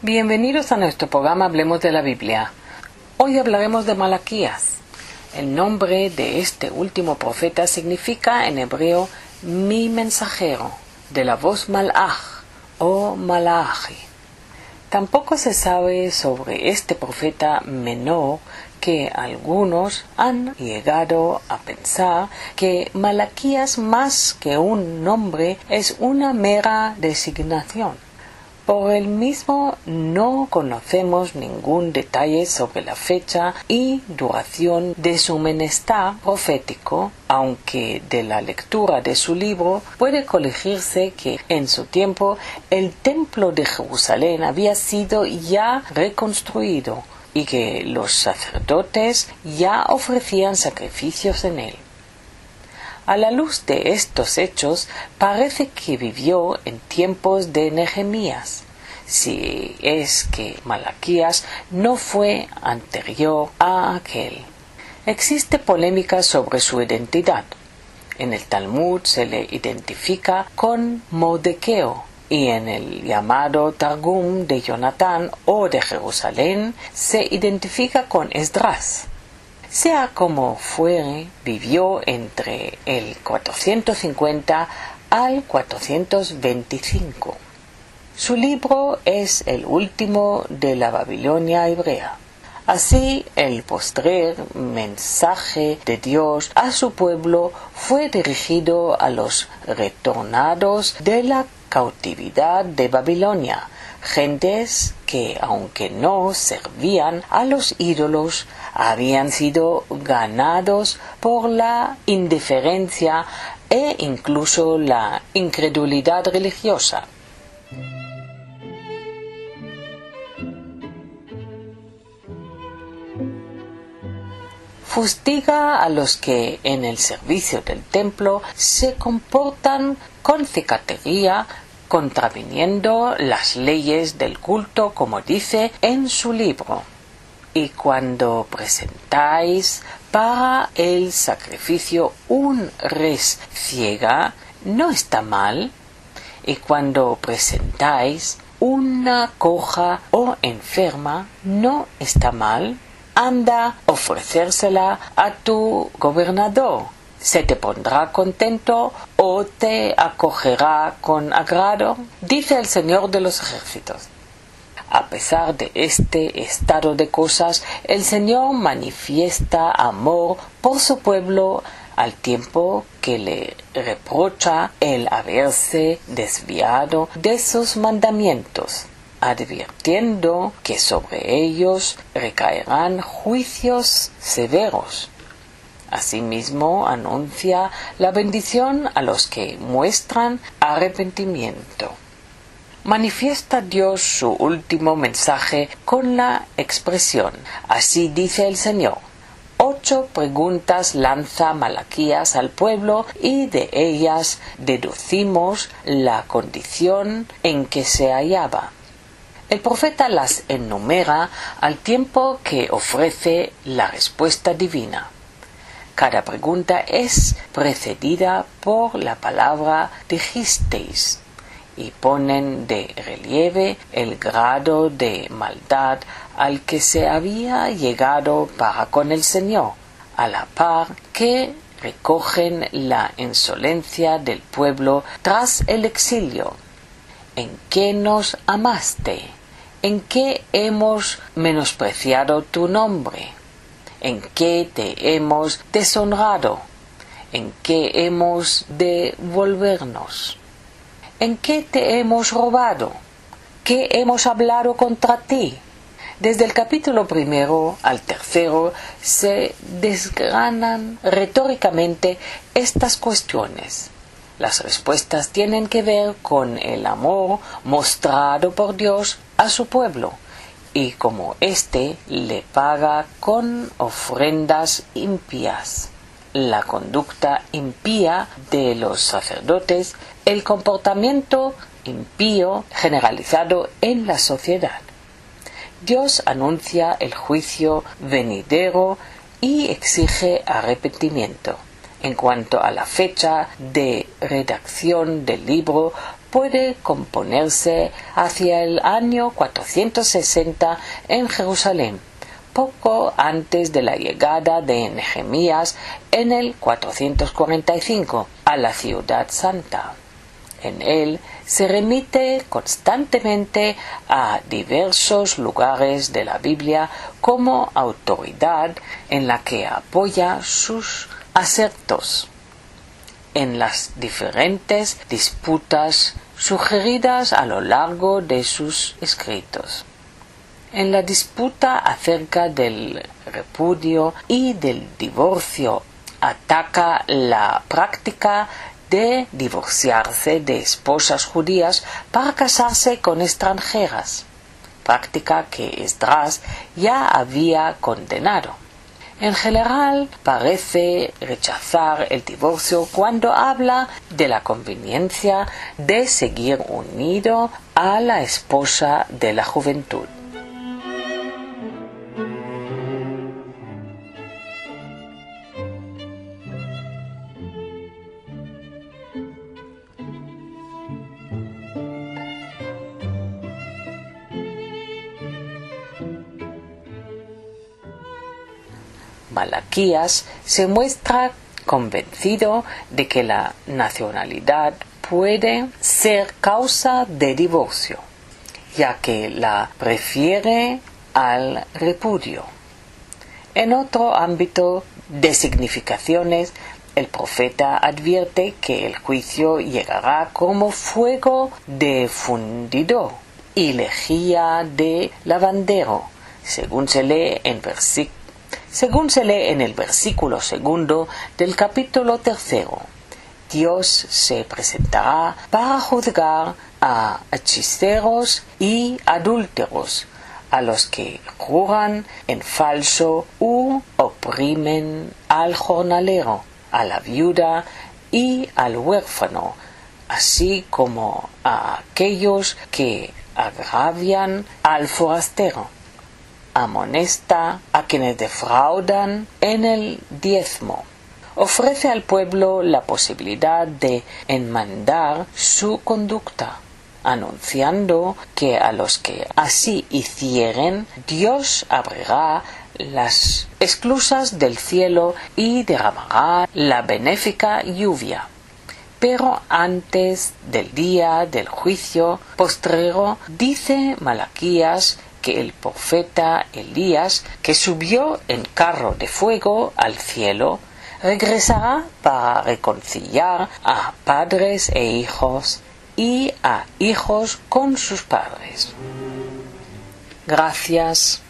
Bienvenidos a nuestro programa Hablemos de la Biblia. Hoy hablaremos de Malaquías. El nombre de este último profeta significa en hebreo mi mensajero, de la voz malach o malachi. Tampoco se sabe sobre este profeta menor que algunos han llegado a pensar que Malaquías, más que un nombre, es una mera designación. Por el mismo no conocemos ningún detalle sobre la fecha y duración de su menester profético, aunque de la lectura de su libro puede colegirse que en su tiempo el templo de Jerusalén había sido ya reconstruido y que los sacerdotes ya ofrecían sacrificios en él. A la luz de estos hechos, parece que vivió en tiempos de Nehemías, si es que Malaquías no fue anterior a aquel. Existe polémica sobre su identidad. En el Talmud se le identifica con Mordequeo, y en el llamado Targum de Jonatán o de Jerusalén se identifica con Esdras. Sea como fuere, vivió entre el 450 al 425. Su libro es el último de la Babilonia hebrea. Así, el postrer mensaje de Dios a su pueblo fue dirigido a los retornados de la cautividad de Babilonia, gentes que, aunque no servían a los ídolos, habían sido ganados por la indiferencia e incluso la incredulidad religiosa. Fustiga a los que en el servicio del templo se comportan con cicatería, contraviniendo las leyes del culto, como dice en su libro. Y cuando presentáis para el sacrificio un res ciega, no está mal. Y cuando presentáis una coja o enferma, no está mal. Anda, ofrecérsela a tu gobernador. ¿Se te pondrá contento o te acogerá con agrado? Dice el Señor de los ejércitos. A pesar de este estado de cosas, el Señor manifiesta amor por su pueblo al tiempo que le reprocha el haberse desviado de sus mandamientos, advirtiendo que sobre ellos recaerán juicios severos. Asimismo, anuncia la bendición a los que muestran arrepentimiento. Manifiesta Dios su último mensaje con la expresión: así dice el Señor. 8 preguntas lanza Malaquías al pueblo y de ellas deducimos la condición en que se hallaba. El profeta las enumera al tiempo que ofrece la respuesta divina. Cada pregunta es precedida por la palabra dijisteis y ponen de relieve el grado de maldad al que se había llegado para con el Señor, a la par que recogen la insolencia del pueblo tras el exilio. ¿En qué nos amaste? ¿En qué hemos menospreciado tu nombre? ¿En qué te hemos deshonrado? ¿En qué hemos de volvernos? ¿En qué te hemos robado? ¿Qué hemos hablado contra ti? Desde el capítulo 1 al 3 se desgranan retóricamente estas cuestiones. Las respuestas tienen que ver con el amor mostrado por Dios a su pueblo y cómo éste le paga con ofrendas impías. La conducta impía de los sacerdotes, el comportamiento impío generalizado en la sociedad. Dios anuncia el juicio venidero y exige arrepentimiento. En cuanto a la fecha de redacción del libro, puede componerse hacia el año 460 en Jerusalén, poco antes de la llegada de Nehemías en el 445 a la ciudad santa. En él se remite constantemente a diversos lugares de la Biblia como autoridad en la que apoya sus asertos en las diferentes disputas sugeridas a lo largo de sus escritos. En la disputa acerca del repudio y del divorcio ataca la práctica de divorciarse de esposas judías para casarse con extranjeras, práctica que Esdras ya había condenado. En general, parece rechazar el divorcio cuando habla de la conveniencia de seguir unido a la esposa de la juventud. Malaquías se muestra convencido de que la nacionalidad puede ser causa de divorcio, ya que la prefiere al repudio. En otro ámbito de significaciones, el profeta advierte que el juicio llegará como fuego de fundidor y lejía de lavandero, según se lee en el versículo 2 del capítulo 3. Dios se presentará para juzgar a hechiceros y adúlteros, a los que juran en falso u oprimen al jornalero, a la viuda y al huérfano, así como a aquellos que agravian al forastero. Amonesta a quienes defraudan en el diezmo. Ofrece al pueblo la posibilidad de enmendar su conducta, anunciando que a los que así hicieren, Dios abrirá las esclusas del cielo y derramará la benéfica lluvia. Pero antes del día del juicio postrero, dice Malaquías que el profeta Elías, que subió en carro de fuego al cielo, regresará para reconciliar a padres e hijos y a hijos con sus padres. Gracias.